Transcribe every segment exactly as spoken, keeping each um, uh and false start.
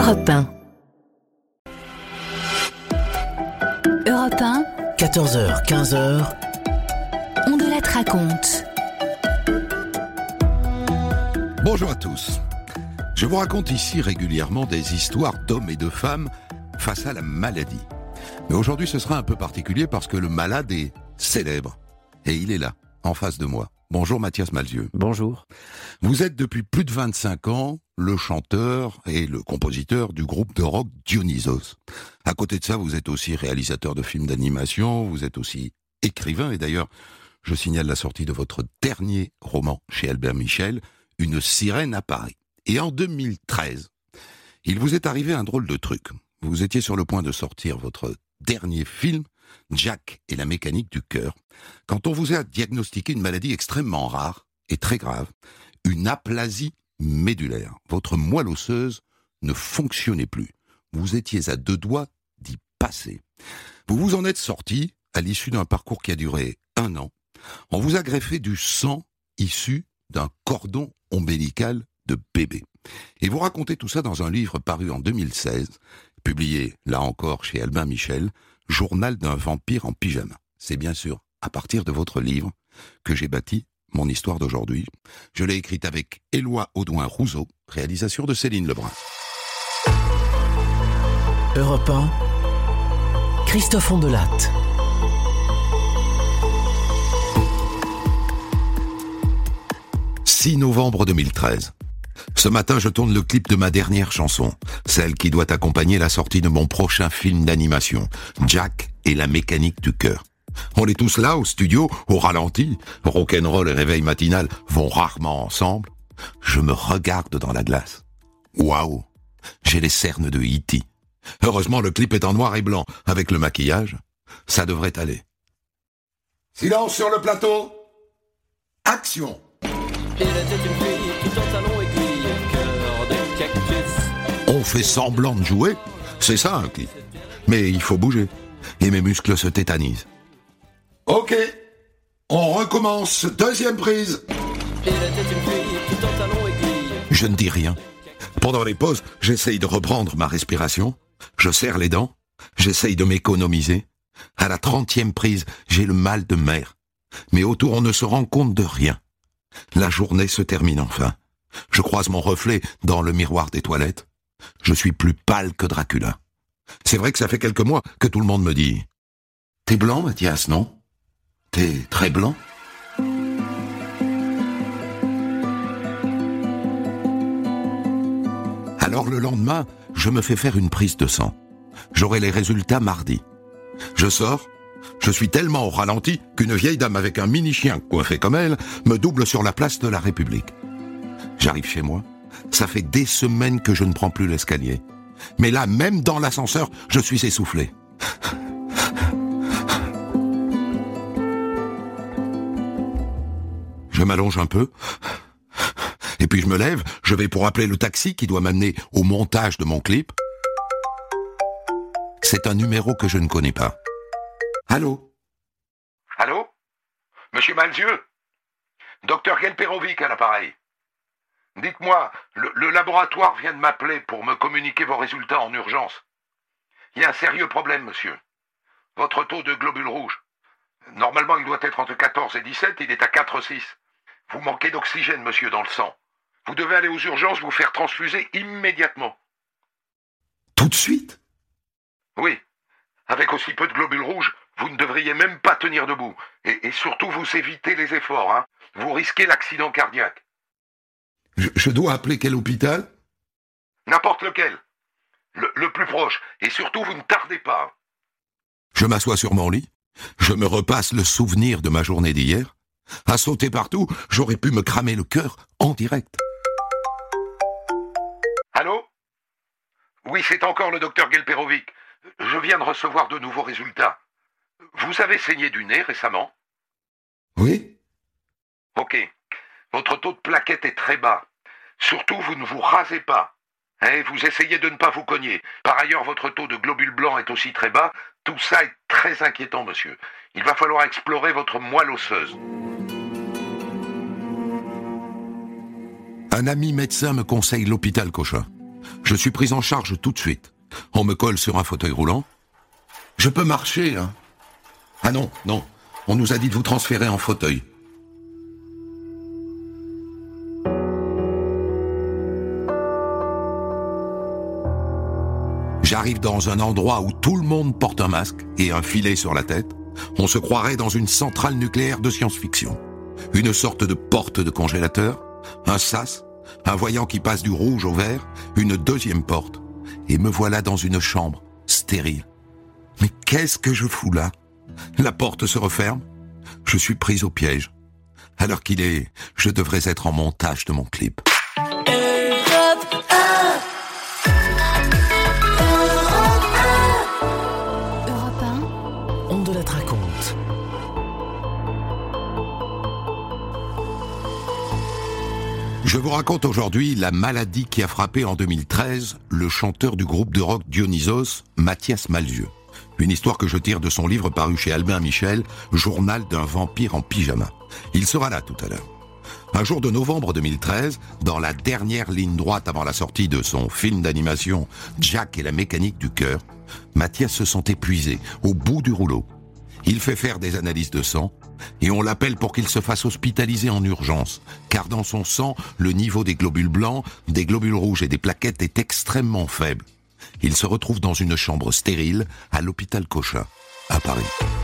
Europe un. Europe un. quatorze heures, quinze heures. On de la te raconte. Bonjour à tous. Je vous raconte ici régulièrement des histoires d'hommes et de femmes face à la maladie. Mais aujourd'hui, ce sera un peu particulier parce que le malade est célèbre. Et il est là, en face de moi. Bonjour Mathias Malzieu. Bonjour. Vous êtes depuis plus de vingt-cinq ans le chanteur et le compositeur du groupe de rock Dionysos. À côté de ça, vous êtes aussi réalisateur de films d'animation, vous êtes aussi écrivain. Et d'ailleurs, je signale la sortie de votre dernier roman chez Albert Michel, Une sirène à Paris. Et en deux mille treize, il vous est arrivé un drôle de truc. Vous étiez sur le point de sortir votre dernier film, Jack et la mécanique du cœur, quand on vous a diagnostiqué une maladie extrêmement rare et très grave, une aplasie médulaire. Votre moelle osseuse ne fonctionnait plus. Vous étiez à deux doigts d'y passer. Vous vous en êtes sorti à l'issue d'un parcours qui a duré un an. On vous a greffé du sang issu d'un cordon ombilical de bébé. Et vous racontez tout ça dans un livre paru en deux mille seize, publié là encore chez Albin Michel, Journal d'un vampire en pyjama. C'est bien sûr à partir de votre livre que j'ai bâti mon histoire d'aujourd'hui. Je l'ai écrite avec Éloi Audouin-Rousseau, réalisation de Céline Lebrun. Europe un, Christophe Ondelatte. six novembre deux mille treize. Ce matin, je tourne le clip de ma dernière chanson, celle qui doit accompagner la sortie de mon prochain film d'animation, Jack et la mécanique du cœur. On est tous là, au studio, au ralenti. Rock'n'roll et réveil matinal vont rarement ensemble. Je me regarde dans la glace. Waouh, j'ai les cernes de E T Heureusement, le clip est en noir et blanc. Avec le maquillage, ça devrait aller. Silence sur le plateau. Action. Il était une fille qui pantalon aiguille, cœur de cactus. On fait semblant de jouer, c'est ça un clip. Mais il faut bouger, et mes muscles se tétanisent. Ok, on recommence, deuxième prise. Il était une fille qui pantalon aiguille. Je ne dis rien. Pendant les pauses, j'essaye de reprendre ma respiration, je serre les dents, j'essaye de m'économiser. À la trentième prise, j'ai le mal de mer. Mais autour, on ne se rend compte de rien. La journée se termine enfin. Je croise mon reflet dans le miroir des toilettes. Je suis plus pâle que Dracula. C'est vrai que ça fait quelques mois que tout le monde me dit « T'es blanc, Mathias, non ? T'es très blanc ?» Alors le lendemain, je me fais faire une prise de sang. J'aurai les résultats mardi. Je sors. Je suis tellement au ralenti qu'une vieille dame avec un mini-chien coiffé comme elle me double sur la place de la République. J'arrive chez moi. Ça fait des semaines que je ne prends plus l'escalier. Mais là, même dans l'ascenseur, je suis essoufflé. Je m'allonge un peu. Et puis je me lève. Je vais pour appeler le taxi qui doit m'amener au montage de mon clip. C'est un numéro que je ne connais pas. Allô ? Allô ? Monsieur Malzieu ? Docteur Gelperovic à l'appareil. Dites-moi, le, le laboratoire vient de m'appeler pour me communiquer vos résultats en urgence. Il y a un sérieux problème, monsieur. Votre taux de globules rouges. Normalement, il doit être entre quatorze et dix-sept, il est à quatre virgule six. Vous manquez d'oxygène, monsieur, dans le sang. Vous devez aller aux urgences vous faire transfuser immédiatement. Tout de suite ? Oui. Avec aussi peu de globules rouges, vous ne devriez même pas tenir debout. Et, et surtout, vous évitez les efforts, hein. Vous risquez l'accident cardiaque. Je, je dois appeler quel hôpital ? N'importe lequel. Le, le plus proche. Et surtout, vous ne tardez pas. Je m'assois sur mon lit. Je me repasse le souvenir de ma journée d'hier. À sauter partout, j'aurais pu me cramer le cœur en direct. Allô ? Oui, c'est encore le docteur Gelperovic. Je viens de recevoir de nouveaux résultats. Vous avez saigné du nez récemment ? Oui ? Ok. Votre taux de plaquettes est très bas. Surtout, vous ne vous rasez pas. Et vous essayez de ne pas vous cogner. Par ailleurs, votre taux de globules blancs est aussi très bas. Tout ça est très inquiétant, monsieur. Il va falloir explorer votre moelle osseuse. Un ami médecin me conseille l'hôpital Cochin. Je suis pris en charge tout de suite. On me colle sur un fauteuil roulant. Je peux marcher, hein. Ah non, non. On nous a dit de vous transférer en fauteuil. J'arrive dans un endroit où tout le monde porte un masque et un filet sur la tête. On se croirait dans une centrale nucléaire de science-fiction. Une sorte de porte de congélateur, un sas, un voyant qui passe du rouge au vert, une deuxième porte. Et me voilà dans une chambre, stérile. Mais qu'est-ce que je fous là? La porte se referme. Je suis prise au piège. Alors qu'il est, je devrais être en montage de mon clip. On de la raconte. Je vous raconte aujourd'hui la maladie qui a frappé en deux mille treize le chanteur du groupe de rock Dionysos, Mathias Malzieu. Une histoire que je tire de son livre paru chez Albin Michel, Journal d'un vampire en pyjama. Il sera là tout à l'heure. Un jour de novembre deux mille treize, dans la dernière ligne droite avant la sortie de son film d'animation Jack et la mécanique du cœur, Mathias se sent épuisé, au bout du rouleau. Il fait faire des analyses de sang et on l'appelle pour qu'il se fasse hospitaliser en urgence, car dans son sang, le niveau des globules blancs, des globules rouges et des plaquettes est extrêmement faible. Il se retrouve dans une chambre stérile à l'hôpital Cochin, à Paris.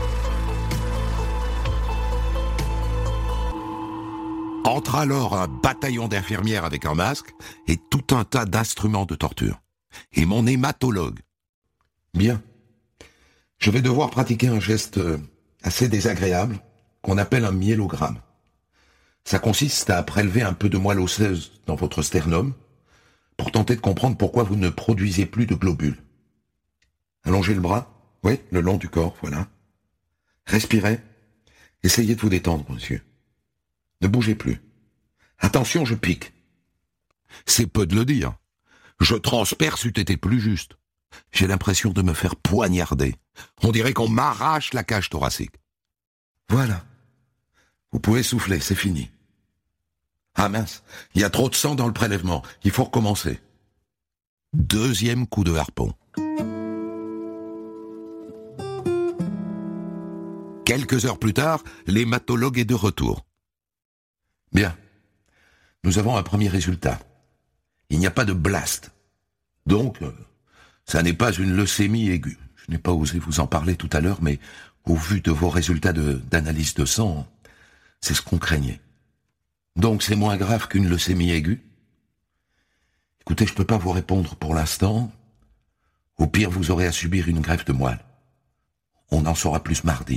Entre alors un bataillon d'infirmières avec un masque et tout un tas d'instruments de torture. Et mon hématologue. Bien. Je vais devoir pratiquer un geste assez désagréable qu'on appelle un myélogramme. Ça consiste à prélever un peu de moelle osseuse dans votre sternum pour tenter de comprendre pourquoi vous ne produisez plus de globules. Allongez le bras, oui, le long du corps, voilà. Respirez. Essayez de vous détendre, monsieur. Ne bougez plus. Attention, je pique. C'est peu de le dire. Je transperce eût été plus juste. J'ai l'impression de me faire poignarder. On dirait qu'on m'arrache la cage thoracique. Voilà. Vous pouvez souffler, c'est fini. Ah mince, il y a trop de sang dans le prélèvement. Il faut recommencer. Deuxième coup de harpon. Quelques heures plus tard, l'hématologue est de retour. Bien. Nous avons un premier résultat. Il n'y a pas de blast. Donc, euh, ça n'est pas une leucémie aiguë. Je n'ai pas osé vous en parler tout à l'heure, mais au vu de vos résultats de, d'analyse de sang, c'est ce qu'on craignait. Donc c'est moins grave qu'une leucémie aiguë. Écoutez, je peux pas vous répondre pour l'instant. Au pire, vous aurez à subir une greffe de moelle. On en saura plus mardi.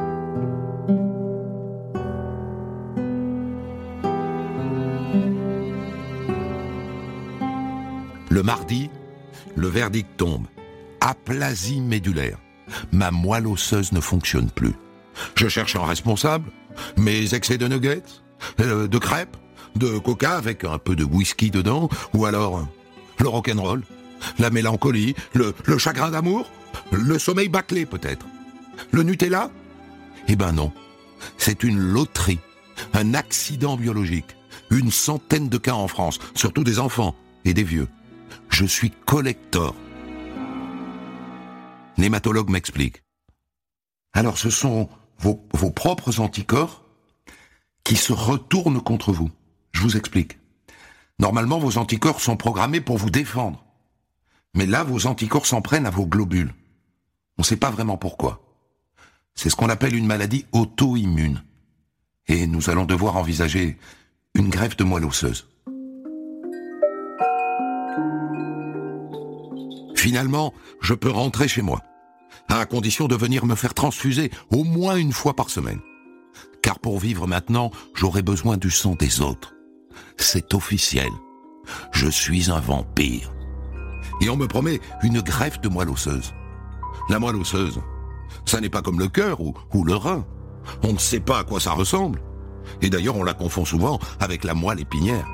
Le mardi, le verdict tombe. Aplasie médulaire. Ma moelle osseuse ne fonctionne plus. Je cherche un responsable. Mes excès de nuggets, euh, de crêpes, de coca avec un peu de whisky dedans, ou alors euh, le rock'n'roll, la mélancolie, le, le chagrin d'amour, le sommeil bâclé peut-être. Le Nutella? Eh ben non. C'est une loterie. Un accident biologique. Une centaine de cas en France, surtout des enfants et des vieux. Je suis collector. L'hématologue m'explique. Alors ce sont vos, vos propres anticorps qui se retournent contre vous. Je vous explique. Normalement, vos anticorps sont programmés pour vous défendre. Mais là, vos anticorps s'en prennent à vos globules. On ne sait pas vraiment pourquoi. C'est ce qu'on appelle une maladie auto-immune. Et nous allons devoir envisager une greffe de moelle osseuse. Finalement, je peux rentrer chez moi, à condition de venir me faire transfuser au moins une fois par semaine. Car pour vivre maintenant, j'aurai besoin du sang des autres. C'est officiel. Je suis un vampire. Et on me promet une greffe de moelle osseuse. La moelle osseuse, ça n'est pas comme le cœur ou, ou le rein. On ne sait pas à quoi ça ressemble. Et d'ailleurs, on la confond souvent avec la moelle épinière.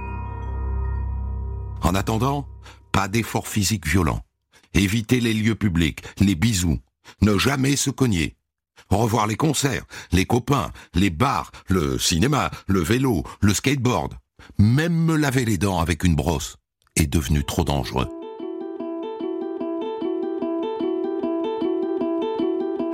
En attendant, pas d'effort physique violent. Évitez les lieux publics, les bisous, ne jamais se cogner. Revoir les concerts, les copains, les bars, le cinéma, le vélo, le skateboard. Même me laver les dents avec une brosse est devenu trop dangereux.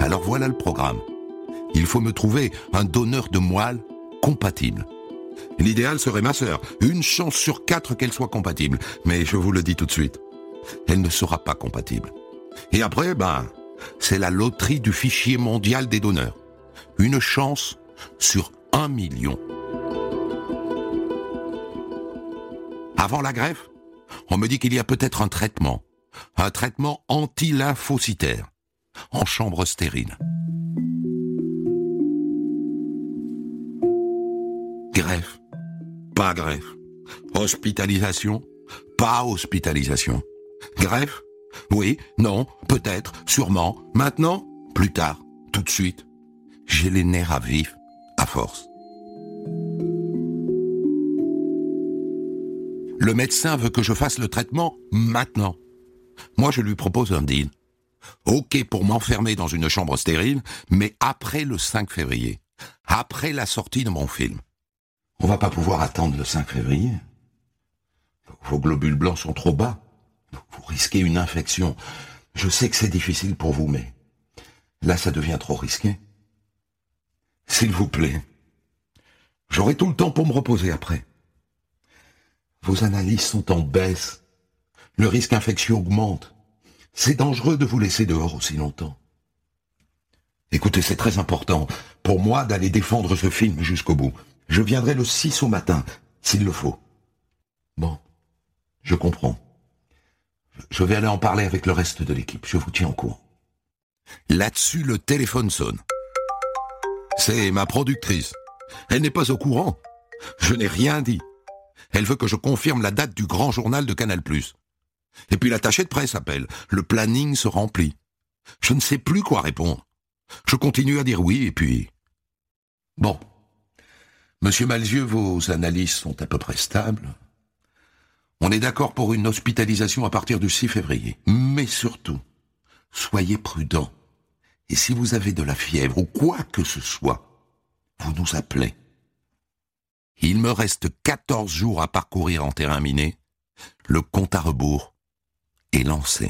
Alors voilà le programme. Il faut me trouver un donneur de moelle compatible. L'idéal serait ma sœur. Une chance sur quatre qu'elle soit compatible. Mais je vous le dis tout de suite, elle ne sera pas compatible. Et après, ben, c'est la loterie du fichier mondial des donneurs. Une chance sur un million. Avant la greffe, on me dit qu'il y a peut-être un traitement. Un traitement anti-lymphocytaire. En chambre stérile. Greffe. Pas greffe. Hospitalisation. Pas hospitalisation. Greffe. Oui, non, peut-être, sûrement. Maintenant, plus tard, tout de suite. J'ai les nerfs à vif, à force. Le médecin veut que je fasse le traitement maintenant. Moi, je lui propose un deal. Ok pour m'enfermer dans une chambre stérile, mais après le cinq février. Après la sortie de mon film. On va pas pouvoir attendre le cinq février. Vos globules blancs sont trop bas. Vous risquez une infection. Je sais que c'est difficile pour vous, mais là, ça devient trop risqué. S'il vous plaît, j'aurai tout le temps pour me reposer après. Vos analyses sont en baisse. Le risque infectieux augmente. C'est dangereux de vous laisser dehors aussi longtemps. Écoutez, c'est très important pour moi d'aller défendre ce film jusqu'au bout. Je viendrai le six au matin, s'il le faut. Bon, je comprends. Je vais aller en parler avec le reste de l'équipe. Je vous tiens au courant. Là-dessus, le téléphone sonne. C'est ma productrice. Elle n'est pas au courant. Je n'ai rien dit. Elle veut que je confirme la date du grand journal de Canal plus. Et puis l'attaché de presse appelle. Le planning se remplit. Je ne sais plus quoi répondre. Je continue à dire oui et puis... Bon. Monsieur Malzieu, vos analyses sont à peu près stables. On est d'accord pour une hospitalisation à partir du six février. Mais surtout, soyez prudents. Et si vous avez de la fièvre ou quoi que ce soit, vous nous appelez. Il me reste quatorze jours à parcourir en terrain miné. Le compte à rebours est lancé.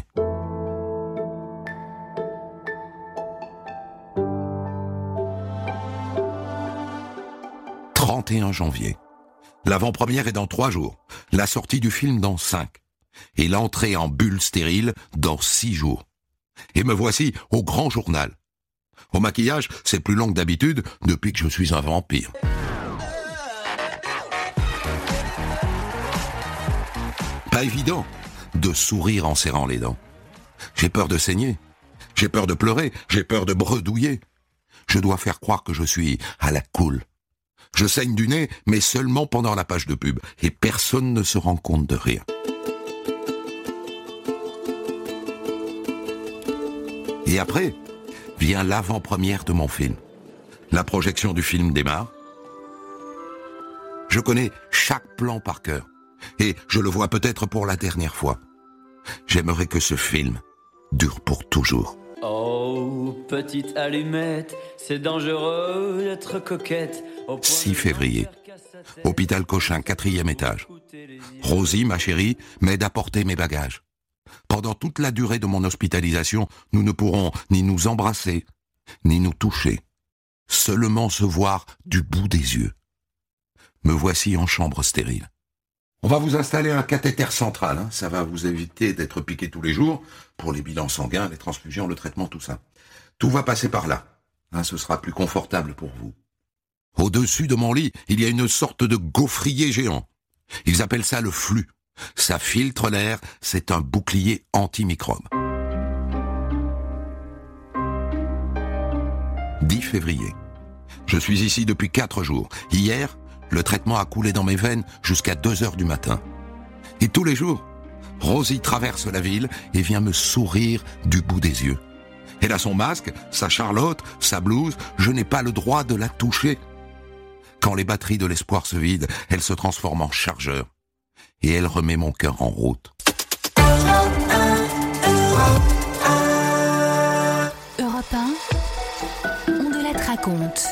trente et un janvier. L'avant-première est dans trois jours, la sortie du film dans cinq, et l'entrée en bulle stérile dans six jours. Et me voici au grand journal. Au maquillage, c'est plus long que d'habitude depuis que je suis un vampire. Pas évident de sourire en serrant les dents. J'ai peur de saigner, j'ai peur de pleurer, j'ai peur de bredouiller. Je dois faire croire que je suis à la cool. Je saigne du nez, mais seulement pendant la page de pub, et personne ne se rend compte de rien. Et après, vient l'avant-première de mon film. La projection du film démarre. Je connais chaque plan par cœur, et je le vois peut-être pour la dernière fois. J'aimerais que ce film dure pour toujours. Oh, petite allumette, c'est dangereux d'être coquette. six février. Hôpital Cochin, quatrième étage. Rosie, ma chérie, m'aide à porter mes bagages. Pendant toute la durée de mon hospitalisation, nous ne pourrons ni nous embrasser, ni nous toucher. Seulement se voir du bout des yeux. Me voici en chambre stérile. On va vous installer un cathéter central, hein. Ça va vous éviter d'être piqué tous les jours pour les bilans sanguins, les transfusions, le traitement, tout ça. Tout va passer par là, hein, ce sera plus confortable pour vous. Au-dessus de mon lit, il y a une sorte de gaufrier géant. Ils appellent ça le flux. Ça filtre l'air, c'est un bouclier antimicrobe. dix février. Je suis ici depuis quatre jours. Hier, le traitement a coulé dans mes veines jusqu'à deux heures du matin. Et tous les jours, Rosie traverse la ville et vient me sourire du bout des yeux. Elle a son masque, sa charlotte, sa blouse, je n'ai pas le droit de la toucher. Quand les batteries de l'espoir se vident, elle se transforme en chargeur. Et elle remet mon cœur en route. Europe un, on de la raconte.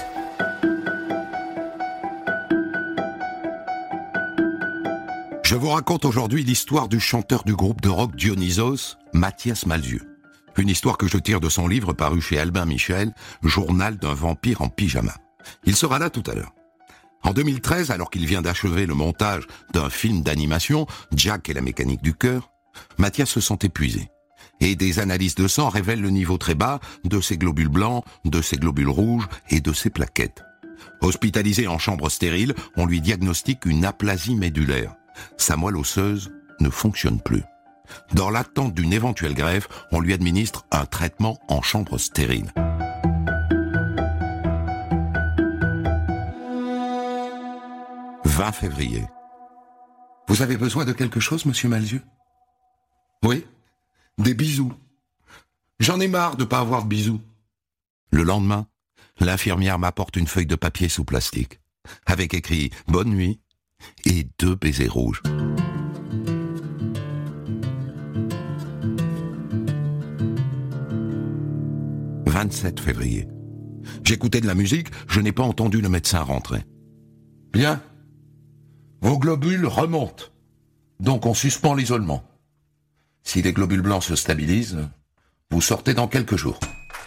Je vous raconte aujourd'hui l'histoire du chanteur du groupe de rock Dionysos, Mathias Malzieu, Une histoire que je tire de son livre paru chez Albin Michel, Journal d'un vampire en pyjama. Il sera là tout à l'heure. En deux mille treize, alors qu'il vient d'achever le montage d'un film d'animation, Jack et la mécanique du cœur, Mathias se sent épuisé. Et des analyses de sang révèlent le niveau très bas de ses globules blancs, de ses globules rouges et de ses plaquettes. Hospitalisé en chambre stérile, on lui diagnostique une aplasie médulaire. Sa moelle osseuse ne fonctionne plus. Dans l'attente d'une éventuelle greffe, on lui administre un traitement en chambre stérile. vingt février. Vous avez besoin de quelque chose, monsieur Malzieu? Oui, des bisous. J'en ai marre de pas avoir de bisous. Le lendemain, l'infirmière m'apporte une feuille de papier sous plastique, avec écrit « Bonne nuit » et deux baisers rouges. vingt-sept février. J'écoutais de la musique, je n'ai pas entendu le médecin rentrer. Bien. Vos globules remontent. Donc on suspend l'isolement. Si les globules blancs se stabilisent, vous sortez dans quelques jours.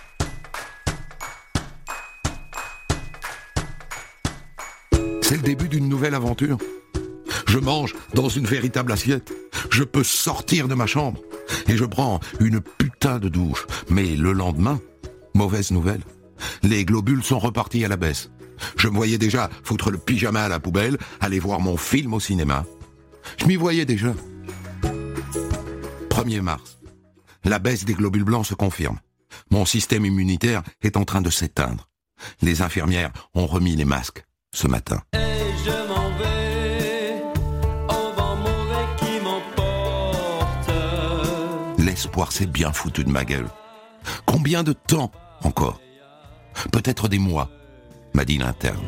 C'est le début d'une nouvelle aventure. Je mange dans une véritable assiette. Je peux sortir de ma chambre. Et je prends une putain de douche. Mais le lendemain, mauvaise nouvelle. Les globules sont repartis à la baisse. Je me voyais déjà foutre le pyjama à la poubelle, aller voir mon film au cinéma. Je m'y voyais déjà. premier mars. La baisse des globules blancs se confirme. Mon système immunitaire est en train de s'éteindre. Les infirmières ont remis les masques ce matin. Et je m'en vais, au vent mauvais qui m'emporte. L'espoir s'est bien foutu de ma gueule. Combien de temps encore? Peut-être des mois, m'a dit l'interne.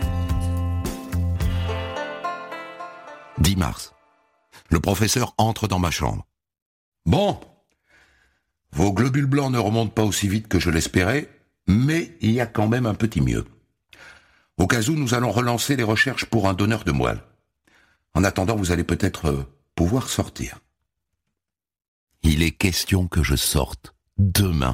dix mars. Le professeur entre dans ma chambre. Bon, vos globules blancs ne remontent pas aussi vite que je l'espérais, mais il y a quand même un petit mieux. Au cas où, nous allons relancer les recherches pour un donneur de moelle. En attendant, vous allez peut-être euh, pouvoir sortir. Il est question que je sorte demain.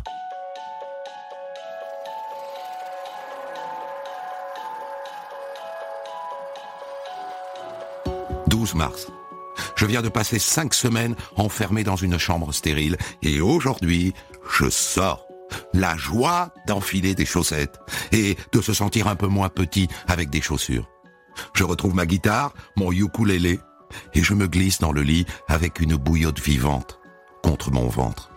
douze mars. Je viens de passer cinq semaines enfermé dans une chambre stérile et aujourd'hui, je sors. La joie d'enfiler des chaussettes et de se sentir un peu moins petit avec des chaussures. Je retrouve ma guitare, mon ukulélé et je me glisse dans le lit avec une bouillotte vivante contre mon ventre.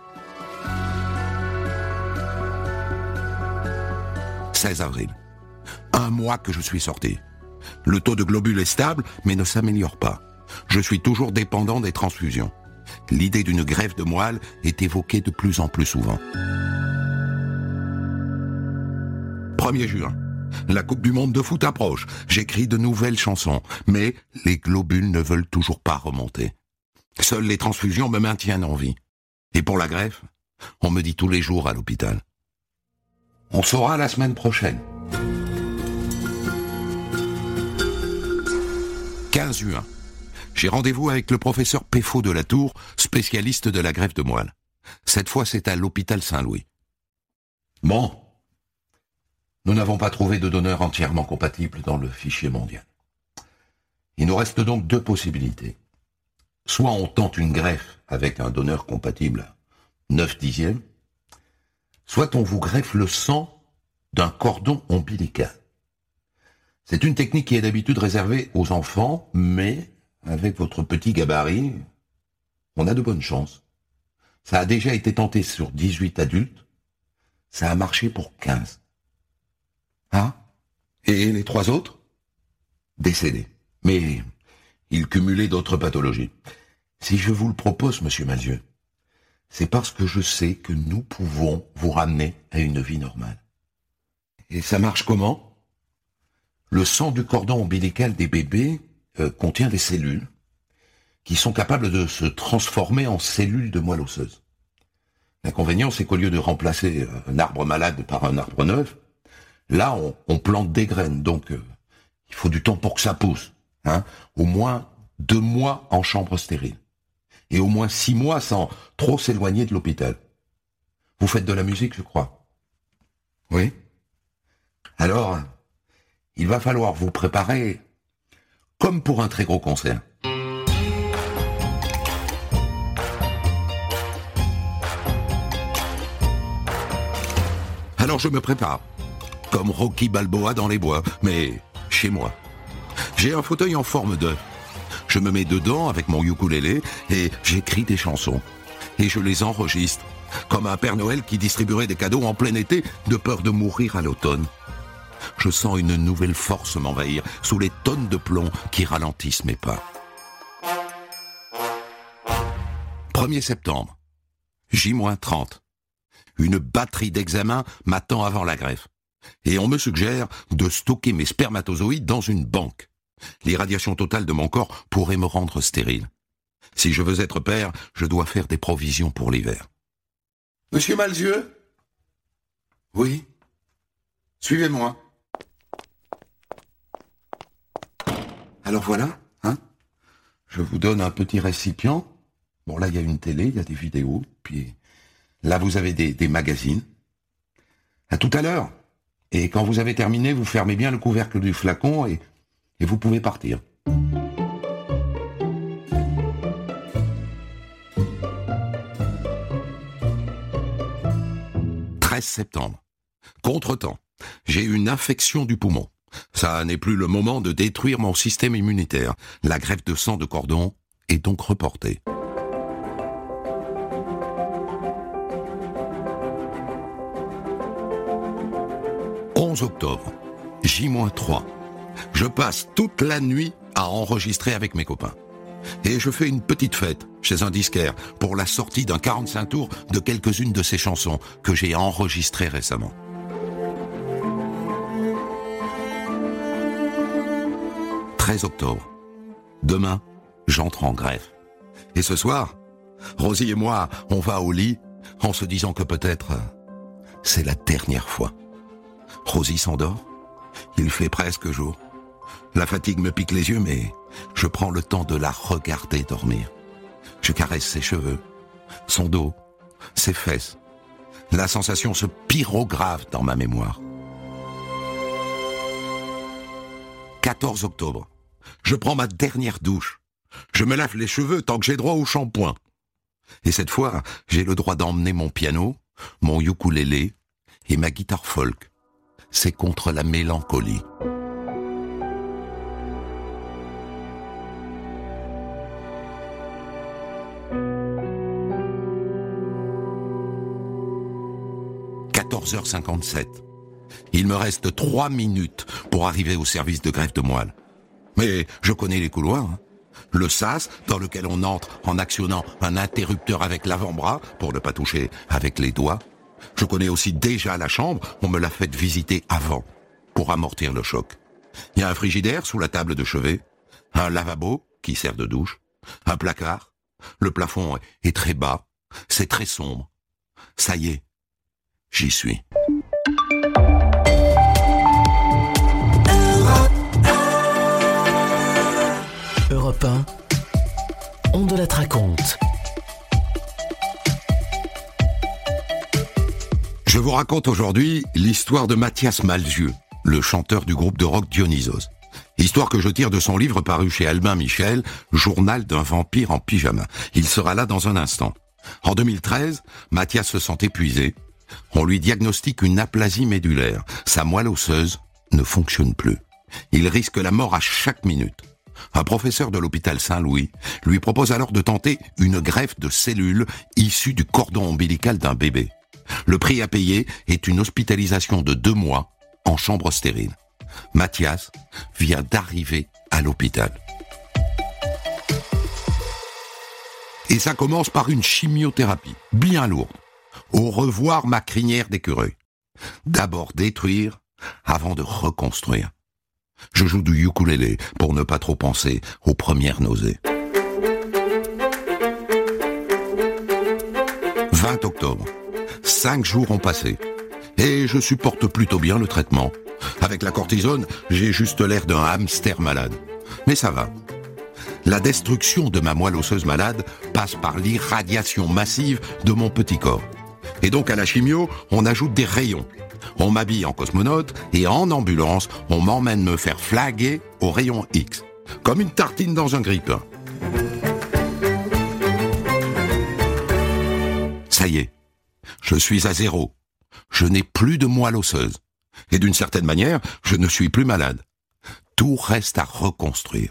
seize avril. Un mois que je suis sorti. Le taux de globules est stable, mais ne s'améliore pas. Je suis toujours dépendant des transfusions. L'idée d'une greffe de moelle est évoquée de plus en plus souvent. premier juin. La Coupe du Monde de foot approche. J'écris de nouvelles chansons, mais les globules ne veulent toujours pas remonter. Seules les transfusions me maintiennent en vie. Et pour la greffe, on me dit tous les jours à l'hôpital. On saura la semaine prochaine. quinze juin. J'ai rendez-vous avec le professeur Péfot de la Tour, spécialiste de la greffe de moelle. Cette fois, c'est à l'hôpital Saint-Louis. Bon. Nous n'avons pas trouvé de donneur entièrement compatible dans le fichier mondial. Il nous reste donc deux possibilités. Soit on tente une greffe avec un donneur compatible à neuf dixièmes, soit on vous greffe le sang d'un cordon ombilical. C'est une technique qui est d'habitude réservée aux enfants, mais avec votre petit gabarit, on a de bonnes chances. Ça a déjà été tenté sur dix-huit adultes, ça a marché pour quinze. Ah, et les trois autres? Décédés. Mais ils cumulaient d'autres pathologies. Si je vous le propose, monsieur Malzieu, c'est parce que je sais que nous pouvons vous ramener à une vie normale. Et ça marche comment? Le sang du cordon ombilical des bébés euh, contient des cellules qui sont capables de se transformer en cellules de moelle osseuse. L'inconvénient, c'est qu'au lieu de remplacer un arbre malade par un arbre neuf, là, on, on plante des graines, donc euh, il faut du temps pour que ça pousse. Hein, au moins deux mois en chambre stérile. Et au moins six mois sans trop s'éloigner de l'hôpital. Vous faites de la musique, je crois. Oui. Alors, il va falloir vous préparer comme pour un très gros concert. Alors je me prépare, comme Rocky Balboa dans les bois, mais chez moi. J'ai un fauteuil en forme d'œuf. Je me mets dedans avec mon ukulélé et j'écris des chansons. Et je les enregistre, comme un Père Noël qui distribuerait des cadeaux en plein été de peur de mourir à l'automne. Je sens une nouvelle force m'envahir sous les tonnes de plomb qui ralentissent mes pas. premier septembre, J trente. Une batterie d'examens m'attend avant la greffe. Et on me suggère de stocker mes spermatozoïdes dans une banque. L'irradiation totale de mon corps pourrait me rendre stérile. Si je veux être père, je dois faire des provisions pour l'hiver. Monsieur Malzieu ? Oui ? Suivez-moi. Alors voilà, hein ? Je vous donne un petit récipient. Bon, là, il y a une télé, il y a des vidéos, puis là, vous avez des, des magazines. À tout à l'heure. Et quand vous avez terminé, vous fermez bien le couvercle du flacon et, et vous pouvez partir. treize septembre. Contretemps. J'ai une infection du poumon. Ça n'est plus le moment de détruire mon système immunitaire. La greffe de sang de cordon est donc reportée. onze octobre, J trois. Je passe toute la nuit à enregistrer avec mes copains. Et je fais une petite fête chez un disquaire pour la sortie d'un quarante-cinq tours de quelques-unes de ces chansons que j'ai enregistrées récemment. treize octobre. Demain, j'entre en greffe. Et ce soir, Rosie et moi, on va au lit en se disant que peut-être c'est la dernière fois. Rosie s'endort. Il fait presque jour. La fatigue me pique les yeux, mais je prends le temps de la regarder dormir. Je caresse ses cheveux, son dos, ses fesses. La sensation se pyrographe dans ma mémoire. quatorze octobre. Je prends ma dernière douche. Je me lave les cheveux tant que j'ai droit au shampoing. Et cette fois, j'ai le droit d'emmener mon piano, mon ukulélé et ma guitare folk. C'est contre la mélancolie. quatorze heures cinquante-sept. Il me reste trois minutes pour arriver au service de greffe de moelle. Mais je connais les couloirs. Hein. Le S A S, dans lequel on entre en actionnant un interrupteur avec l'avant-bras pour ne pas toucher avec les doigts. Je connais aussi déjà la chambre, on me l'a fait visiter avant, pour amortir le choc. Il y a un frigidaire sous la table de chevet, un lavabo qui sert de douche, un placard. Le plafond est très bas, c'est très sombre. Ça y est, j'y suis. Europe un, on de la raconte. Je vous raconte aujourd'hui l'histoire de Mathias Malzieu, le chanteur du groupe de rock Dionysos. Histoire que je tire de son livre paru chez Albin Michel, Journal d'un vampire en pyjama. Il sera là dans un instant. En deux mille treize, Mathias se sent épuisé. On lui diagnostique une aplasie médulaire. Sa moelle osseuse ne fonctionne plus. Il risque la mort à chaque minute. Un professeur de l'hôpital Saint-Louis lui propose alors de tenter une greffe de cellules issues du cordon ombilical d'un bébé. Le prix à payer est une hospitalisation de deux mois en chambre stérile. Mathias vient d'arriver à l'hôpital. Et ça commence par une chimiothérapie bien lourde. Au revoir ma crinière d'écureuil. D'abord détruire avant de reconstruire. Je joue du ukulélé pour ne pas trop penser aux premières nausées. vingt octobre. Cinq jours ont passé. Et je supporte plutôt bien le traitement. Avec la cortisone, j'ai juste l'air d'un hamster malade. Mais ça va. La destruction de ma moelle osseuse malade passe par l'irradiation massive de mon petit corps. Et donc à la chimio, on ajoute des rayons. On m'habille en cosmonaute et en ambulance, on m'emmène me faire flaguer au rayon X. Comme une tartine dans un grille-pain. Ça y est, je suis à zéro. Je n'ai plus de moelle osseuse. Et d'une certaine manière, je ne suis plus malade. Tout reste à reconstruire.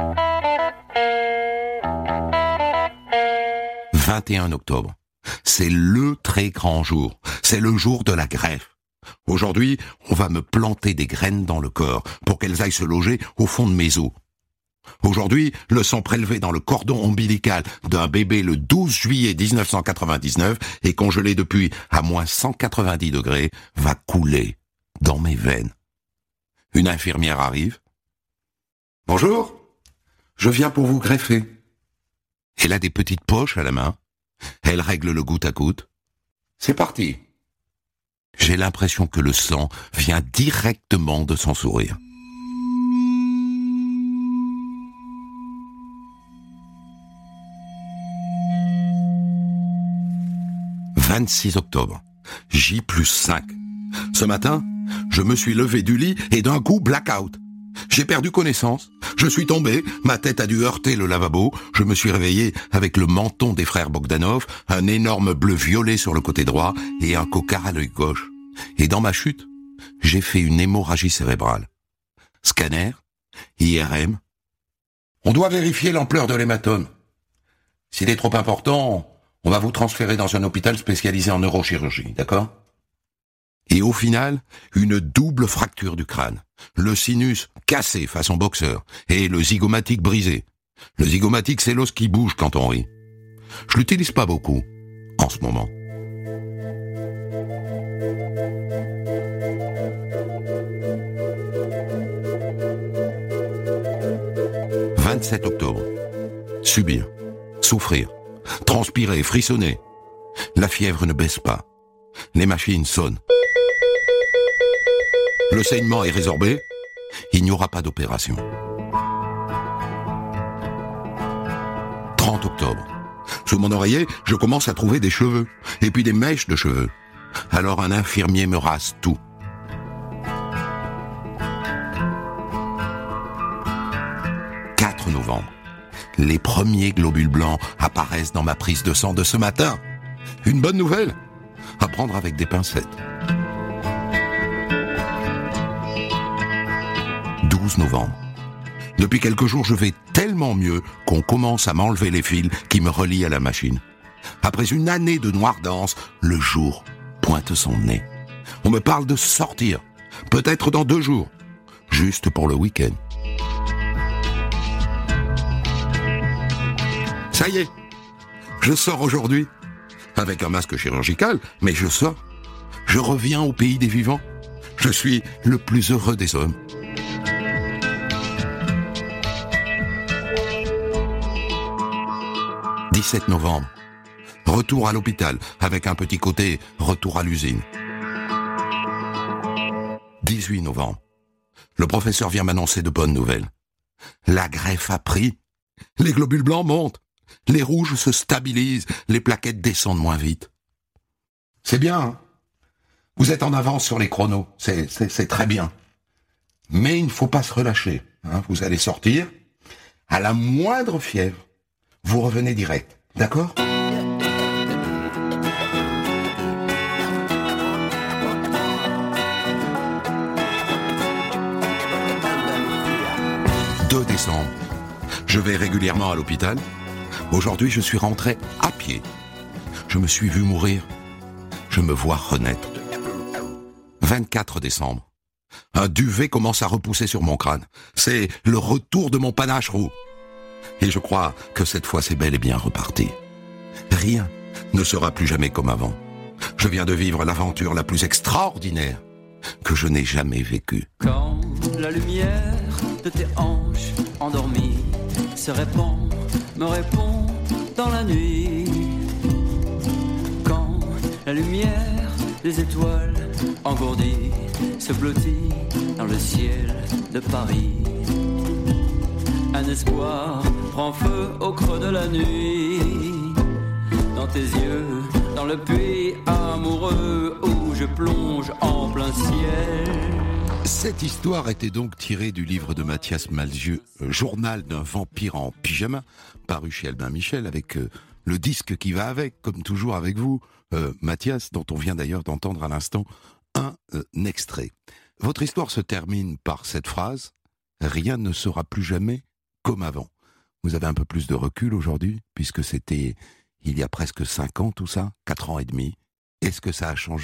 vingt et un octobre. C'est le très grand jour. C'est le jour de la greffe. Aujourd'hui, on va me planter des graines dans le corps pour qu'elles aillent se loger au fond de mes os. Aujourd'hui, le sang prélevé dans le cordon ombilical d'un bébé le douze juillet dix-neuf cent quatre-vingt-dix-neuf et congelé depuis à moins cent quatre-vingt-dix degrés va couler dans mes veines. Une infirmière arrive. « Bonjour, je viens pour vous greffer. » Elle a des petites poches à la main. Elle règle le goutte à goutte. C'est parti. J'ai l'impression que le sang vient directement de son sourire. vingt-six octobre, J plus cinq. Ce matin, je me suis levé du lit et d'un coup, blackout. J'ai perdu connaissance, je suis tombé, ma tête a dû heurter le lavabo, je me suis réveillé avec le menton des frères Bogdanov, un énorme bleu-violet sur le côté droit et un cocard à l'œil gauche. Et dans ma chute, j'ai fait une hémorragie cérébrale. Scanner, I R M. On doit vérifier l'ampleur de l'hématome. S'il est trop important, on va vous transférer dans un hôpital spécialisé en neurochirurgie, d'accord ? Et au final, une double fracture du crâne. Le sinus cassé façon boxeur et le zygomatique brisé. Le zygomatique, c'est l'os qui bouge quand on rit. Je l'utilise pas beaucoup, en ce moment. vingt-sept octobre. Subir, souffrir, transpirer, frissonner. La fièvre ne baisse pas. Les machines sonnent. Le saignement est résorbé. Il n'y aura pas d'opération. trente octobre. Sous mon oreiller, je commence à trouver des cheveux. Et puis des mèches de cheveux. Alors un infirmier me rase tout. quatre novembre. Les premiers globules blancs apparaissent dans ma prise de sang de ce matin. Une bonne nouvelle. À prendre avec des pincettes. douze novembre. Depuis quelques jours, je vais tellement mieux qu'on commence à m'enlever les fils qui me relient à la machine. Après une année de noire danse, le jour pointe son nez. On me parle de sortir, peut-être dans deux jours, juste pour le week-end. Ça y est, je sors aujourd'hui, avec un masque chirurgical, mais je sors. Je reviens au pays des vivants. Je suis le plus heureux des hommes. dix-sept novembre. Retour à l'hôpital, avec un petit côté retour à l'usine. dix-huit novembre. Le professeur vient m'annoncer de bonnes nouvelles. La greffe a pris. Les globules blancs montent. Les rouges se stabilisent. Les plaquettes descendent moins vite. C'est bien, hein ? Vous êtes en avance sur les chronos. C'est, c'est, c'est très bien. Mais il ne faut pas se relâcher. Hein ? Vous allez sortir. À la moindre fièvre, vous revenez direct, d'accord ? deux décembre. Je vais régulièrement à l'hôpital. Aujourd'hui, je suis rentré à pied. Je me suis vu mourir. Je me vois renaître. vingt-quatre décembre. Un duvet commence à repousser sur mon crâne. C'est le retour de mon panache roux. Et je crois que cette fois c'est bel et bien reparti. Rien ne sera plus jamais comme avant. Je viens de vivre l'aventure la plus extraordinaire que je n'ai jamais vécue. Quand la lumière de tes hanches endormies se répand, me répond dans la nuit. Quand la lumière des étoiles engourdies se blottit dans le ciel de Paris. Un espoir prend feu au creux de la nuit. Dans tes yeux, dans le puits amoureux où je plonge en plein ciel. Cette histoire était donc tirée du livre de Mathias Malzieu, euh, Journal d'un vampire en pyjama, paru chez Albin Michel, avec euh, le disque qui va avec, comme toujours avec vous, euh, Mathias, dont on vient d'ailleurs d'entendre à l'instant un euh, extrait. Votre histoire se termine par cette phrase « Rien ne sera plus jamais comme avant ». Vous avez un peu plus de recul aujourd'hui, puisque c'était il y a presque cinq ans tout ça, quatre ans et demi. Est-ce que ça a changé ?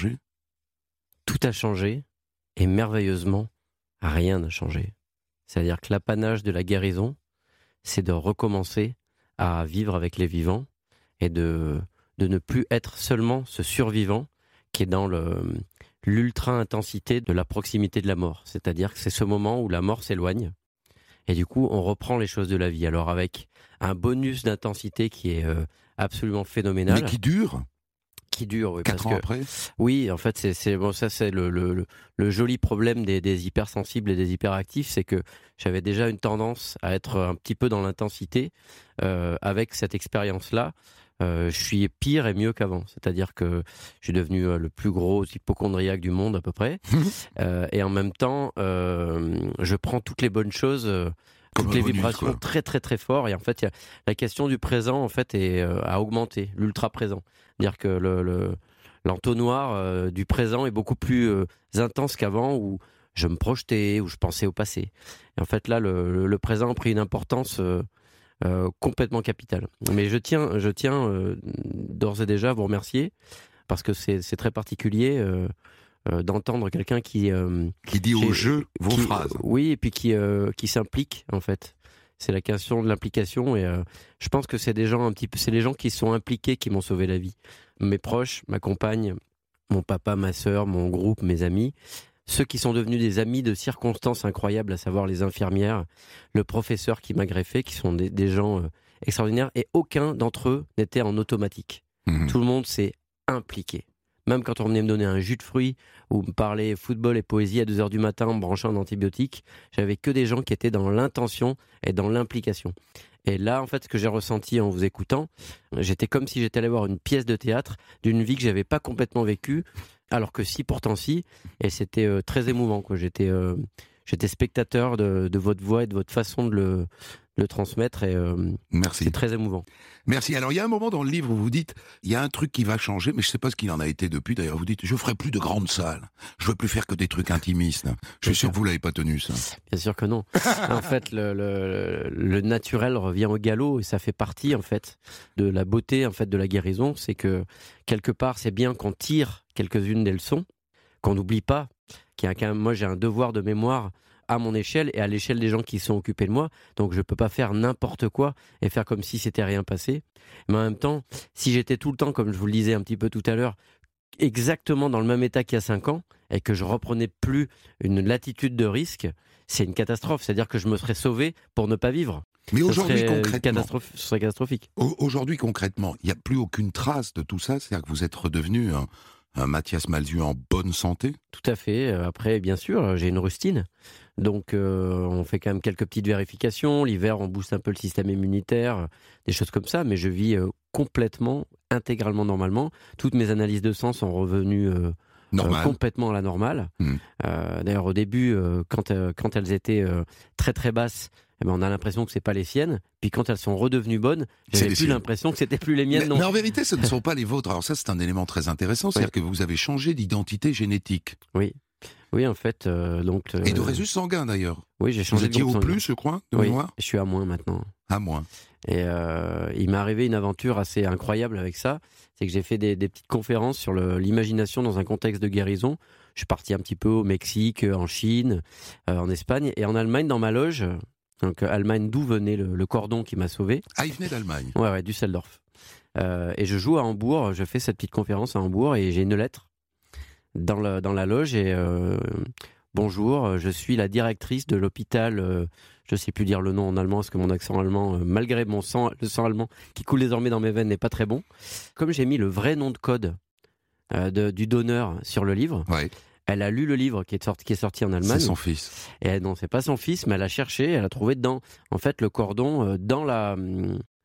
Tout a changé. Et merveilleusement, rien n'a changé. C'est-à-dire que l'apanage de la guérison, c'est de recommencer à vivre avec les vivants et de, de ne plus être seulement ce survivant qui est dans le, l'ultra-intensité de la proximité de la mort. C'est-à-dire que c'est ce moment où la mort s'éloigne et du coup, on reprend les choses de la vie. Alors avec un bonus d'intensité qui est euh, absolument phénoménal. Mais qui dure Qui dure, oui. Quatre ans que, après. Oui, en fait, c'est, c'est bon, ça, c'est le, le, le joli problème des, des hypersensibles et des hyperactifs, c'est que j'avais déjà une tendance à être un petit peu dans l'intensité. Euh, avec cette expérience-là, euh, je suis pire et mieux qu'avant. C'est-à-dire que je suis devenu euh, le plus gros hypocondriaque du monde à peu près. euh, et en même temps, euh, je prends toutes les bonnes choses. Euh, Toutes les bonus, vibrations quoi. Très très très fort, et en fait y a, la question du présent en fait est euh, à augmenter, l'ultra présent, c'est-à-dire que le, le, l'entonnoir euh, du présent est beaucoup plus euh, intense qu'avant, où je me projetais, où je pensais au passé. Et en fait là le, le, le présent a pris une importance euh, euh, complètement capitale. Mais je tiens, je tiens euh, d'ores et déjà à vous remercier parce que c'est, c'est très particulier. Euh, Euh, d'entendre quelqu'un qui euh, qui dit au jeu vos qui, phrases. Oui, et puis qui euh, qui s'implique en fait. C'est la question de l'implication, et euh, je pense que c'est des gens un petit peu, c'est les gens qui sont impliqués qui m'ont sauvé la vie. Mes proches, ma compagne, mon papa, ma sœur, mon groupe, mes amis, ceux qui sont devenus des amis de circonstances incroyables, à savoir les infirmières, le professeur qui m'a greffé, qui sont des, des gens euh, extraordinaires, et aucun d'entre eux n'était en automatique. Mmh. Tout le monde s'est impliqué. Même quand on venait me donner un jus de fruits ou me parler football et poésie à deux heures du matin en me branchant un antibiotique, j'avais que des gens qui étaient dans l'intention et dans l'implication. Et là, en fait, ce que j'ai ressenti en vous écoutant, j'étais comme si j'étais allé voir une pièce de théâtre d'une vie que j'avais pas complètement vécue, alors que si, pourtant si, et c'était euh, très émouvant, quoi. J'étais, euh, j'étais spectateur de, de votre voix et de votre façon de le, de le transmettre, et euh, Merci. C'est très émouvant. Merci. Alors, il y a un moment dans le livre où vous dites, il y a un truc qui va changer, mais je ne sais pas ce qu'il en a été depuis. D'ailleurs, vous dites, je ne ferai plus de grandes salles. Je ne veux plus faire que des trucs intimistes. Je suis sûr que vous ne l'avez pas tenu, ça. Bien sûr que non. En fait, le, le, le naturel revient au galop, et ça fait partie, en fait, de la beauté, en fait, de la guérison. C'est que, quelque part, c'est bien qu'on tire quelques-unes des leçons, qu'on n'oublie pas. Qu'il y a quand même, moi, j'ai un devoir de mémoire à mon échelle et à l'échelle des gens qui sont occupés de moi. Donc je ne peux pas faire n'importe quoi et faire comme si c'était rien passé. Mais en même temps, si j'étais tout le temps, comme je vous le disais un petit peu tout à l'heure, exactement dans le même état qu'il y a cinq ans et que je reprenais plus une latitude de risque, c'est une catastrophe. C'est-à-dire que je me serais sauvé pour ne pas vivre. Mais ce aujourd'hui, serait concrètement, catastrophe, ce serait catastrophique. Aujourd'hui, concrètement, il n'y a plus aucune trace de tout ça. C'est-à-dire que vous êtes redevenu un, un Mathias Malzieu en bonne santé. Tout à fait. Après, bien sûr, j'ai une rustine. Donc, euh, on fait quand même quelques petites vérifications. L'hiver, on booste un peu le système immunitaire, des choses comme ça. Mais je vis euh, complètement, intégralement normalement. Toutes mes analyses de sang sont revenues euh, euh, complètement à la normale. Mmh. Euh, d'ailleurs, au début, euh, quand, euh, quand elles étaient euh, très très basses, eh ben, on a l'impression que c'est pas les siennes. Puis quand elles sont redevenues bonnes, j'avais plus siennes. l'impression que c'était plus les miennes. Mais, non. mais en vérité, ce ne sont pas les vôtres. Alors ça, c'est un élément très intéressant. C'est-à-dire oui. que vous avez changé d'identité génétique. Oui. Oui, en fait, euh, donc... Euh, Et de résus sanguin, d'ailleurs. Oui, j'ai changé Vous étiez de groupe au plus, je crois, de oui, mémoire. Je suis à moins maintenant. À moins. Et euh, il m'est arrivé une aventure assez incroyable avec ça. C'est que j'ai fait des, des petites conférences sur le, l'imagination dans un contexte de guérison. Je suis parti un petit peu au Mexique, en Chine, euh, en Espagne et en Allemagne, dans ma loge. Donc, Allemagne, d'où venait le, le cordon qui m'a sauvé. Ah, il venait d'Allemagne. Ouais, ouais, Düsseldorf. Euh, et je joue à Hambourg. Je fais cette petite conférence à Hambourg et j'ai une lettre dans la, dans la loge et... Euh, Bonjour, je suis la directrice de l'hôpital, euh, je ne sais plus dire le nom en allemand parce que mon accent allemand, euh, malgré mon sang, le sang allemand qui coule désormais dans mes veines, n'est pas très bon. Comme j'ai mis le vrai nom de code euh, de, du donneur sur le livre, ouais. Elle a lu le livre qui est sorti, qui est sorti en Allemagne. C'est son fils. Et non, c'est pas son fils, mais elle a cherché, elle a trouvé dedans, en fait, le cordon euh, dans la...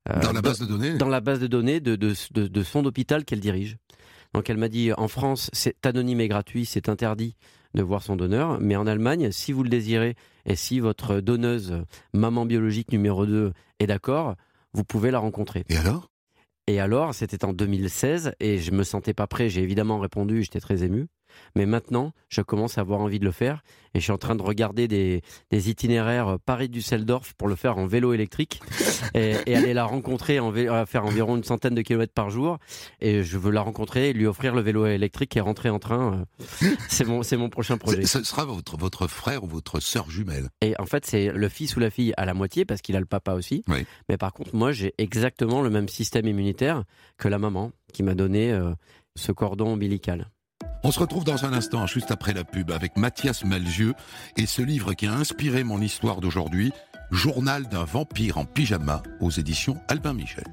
euh, Dans la base de données Dans la base de données de, de, de, de son hôpital qu'elle dirige. Donc elle m'a dit, en France, c'est anonyme et gratuit, c'est interdit de voir son donneur, mais en Allemagne, si vous le désirez, et si votre donneuse, maman biologique numéro deux, est d'accord, vous pouvez la rencontrer. Et alors ? Et alors, c'était en deux mille seize, et je me sentais pas prêt, j'ai évidemment répondu, j'étais très ému. Mais maintenant, je commence à avoir envie de le faire et je suis en train de regarder des, des itinéraires Paris-Düsseldorf pour le faire en vélo électrique et, et aller la rencontrer, en vé- à faire environ une centaine de kilomètres par jour. Et je veux la rencontrer et lui offrir le vélo électrique et rentrer en train. C'est mon, c'est mon prochain projet. Ce sera votre, votre frère ou votre sœur jumelle. Et en fait, c'est le fils ou la fille à la moitié parce qu'il a le papa aussi. Oui. Mais par contre, moi, j'ai exactement le même système immunitaire que la maman qui m'a donné euh, ce cordon ombilical. On se retrouve dans un instant, juste après la pub, avec Mathias Malzieu et ce livre qui a inspiré mon histoire d'aujourd'hui, Journal d'un vampire en pyjama, aux éditions Albin Michel.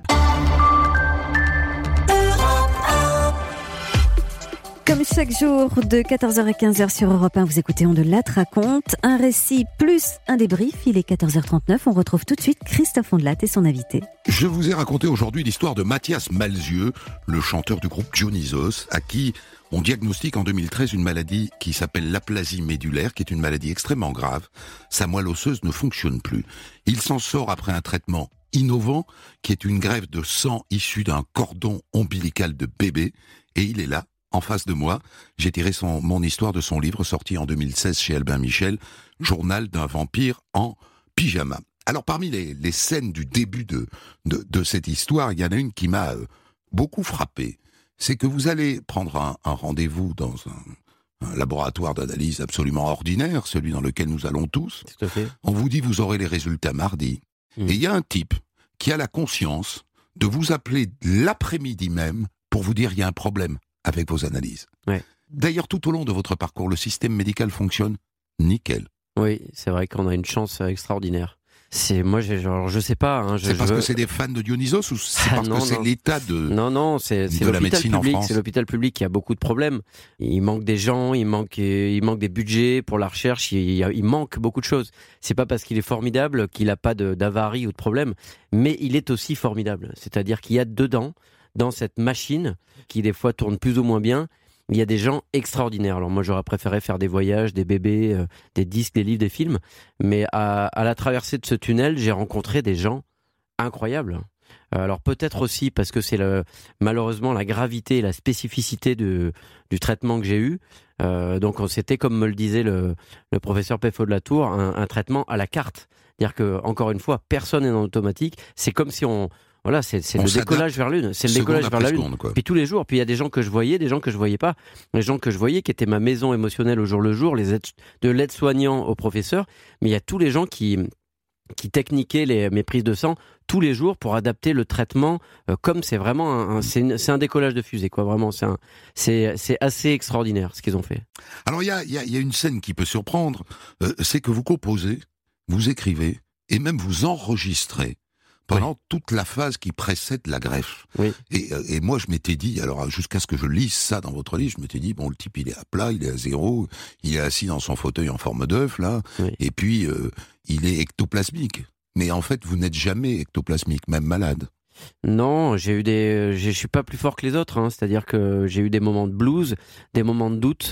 Comme chaque jour, de quatorze heures à quinze heures sur Europe un, vous écoutez On de la raconte. Un récit plus un débrief, il est quatorze heures trente-neuf. On retrouve tout de suite Christophe Ondelat et son invité. Je vous ai raconté aujourd'hui l'histoire de Mathias Malzieu, le chanteur du groupe Dionysos, à qui on diagnostique en deux mille treize une maladie qui s'appelle l'aplasie médulaire, qui est une maladie extrêmement grave. Sa moelle osseuse ne fonctionne plus. Il s'en sort après un traitement innovant, qui est une greffe de sang issue d'un cordon ombilical de bébé, et il est là, en face de moi. J'ai tiré son, mon histoire de son livre sorti en deux mille seize chez Albin Michel, Journal d'un vampire en pyjama. Alors parmi les, les scènes du début de, de, de cette histoire, il y en a une qui m'a euh, beaucoup frappé. C'est que vous allez prendre un, un rendez-vous dans un, un laboratoire d'analyse absolument ordinaire, celui dans lequel nous allons tous. Tout à fait. On vous dit vous aurez les résultats mardi. Mmh. Et il y a un type qui a la conscience de vous appeler l'après-midi même pour vous dire il y a un problème avec vos analyses. Ouais. D'ailleurs, tout au long de votre parcours, le système médical fonctionne nickel. Oui, c'est vrai qu'on a une chance extraordinaire. C'est moi, j'ai, genre, je sais pas. Hein, je, c'est parce je... que c'est des fans de Dionysos ou c'est ah, parce non, que c'est non. l'état de non non c'est, c'est de la l'hôpital médecine public, en France. C'est l'hôpital public qui a beaucoup de problèmes. Il manque des gens, il manque il manque des budgets pour la recherche. Il, il, il manque beaucoup de choses. C'est pas parce qu'il est formidable qu'il a pas de, d'avarie ou de problème, mais il est aussi formidable. C'est-à-dire qu'il y a dedans, dans cette machine qui des fois tourne plus ou moins bien, il y a des gens extraordinaires. Alors moi, j'aurais préféré faire des voyages, des bébés, euh, des disques, des livres, des films. Mais à, à la traversée de ce tunnel, j'ai rencontré des gens incroyables. Euh, alors peut-être aussi parce que c'est le, malheureusement la gravité et la spécificité de, du traitement que j'ai eu. Euh, donc c'était, comme me le disait le, le professeur Peffo de la Tour, un, un traitement à la carte. C'est-à-dire que, encore une fois, personne n'est en automatique. C'est comme si on... Voilà, c'est, c'est le décollage vers l'une. C'est le décollage vers la lune. Seconde, puis tous les jours. Puis il y a des gens que je voyais, des gens que je voyais pas. Les gens que je voyais qui étaient ma maison émotionnelle au jour le jour, les aides, de l'aide-soignant au professeur. Mais il y a tous les gens qui, qui techniquaient les, mes prises de sang tous les jours pour adapter le traitement. Euh, comme c'est vraiment un, un, c'est, une, c'est un décollage de fusée, quoi. Vraiment, c'est, un, c'est, c'est assez extraordinaire ce qu'ils ont fait. Alors il y a, y, a, y a une scène qui peut surprendre. Euh, c'est que vous composez, vous écrivez et même vous enregistrez pendant oui. toute la phase qui précède la greffe. Oui. Et, et moi, je m'étais dit, alors jusqu'à ce que je lise ça dans votre livre, je m'étais dit, bon, le type, il est à plat, il est à zéro, il est assis dans son fauteuil en forme d'œuf, là, oui. et puis, euh, il est ectoplasmique. Mais en fait, vous n'êtes jamais ectoplasmique, même malade. Non, j'ai eu des, je suis pas plus fort que les autres, hein, c'est-à-dire que j'ai eu des moments de blues, des moments de doute,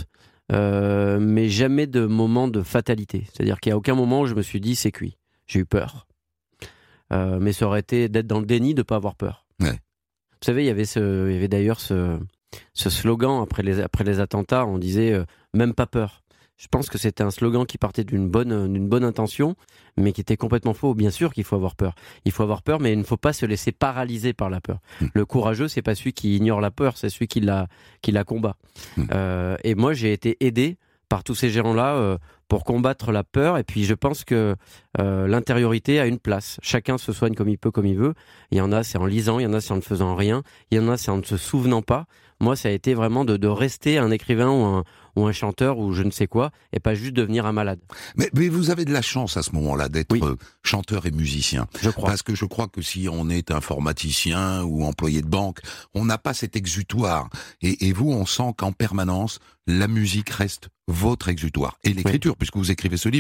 euh, mais jamais de moments de fatalité. C'est-à-dire qu'il y a aucun moment où je me suis dit, c'est cuit. J'ai eu peur. Euh, mais ça aurait été d'être dans le déni de ne pas avoir peur. Ouais. Vous savez, il y avait, ce, il y avait d'ailleurs ce, ce slogan après les, après les attentats, on disait euh, « même pas peur ». Je pense que c'était un slogan qui partait d'une bonne, d'une bonne intention, mais qui était complètement faux. Bien sûr qu'il faut avoir peur. Il faut avoir peur, mais il ne faut pas se laisser paralyser par la peur. Mmh. Le courageux, c'est pas celui qui ignore la peur, c'est celui qui la, qui la combat. Mmh. Euh, et moi, j'ai été aidé par tous ces gérants-là euh, pour combattre la peur. Et puis, je pense que euh, l'intériorité a une place. Chacun se soigne comme il peut, comme il veut. Il y en a, c'est en lisant. Il y en a, c'est en ne faisant rien. Il y en a, c'est en ne se souvenant pas. Moi, ça a été vraiment de, de rester un écrivain ou un, ou un chanteur ou je ne sais quoi, et pas juste devenir un malade. Mais, mais vous avez de la chance à ce moment-là d'être oui. chanteur et musicien. Je crois. Parce que je crois que si on est informaticien ou employé de banque, on n'a pas cet exutoire. Et, et vous, on sent qu'en permanence, la musique reste votre exutoire. Et l'écriture, oui. puisque vous écrivez ce livre,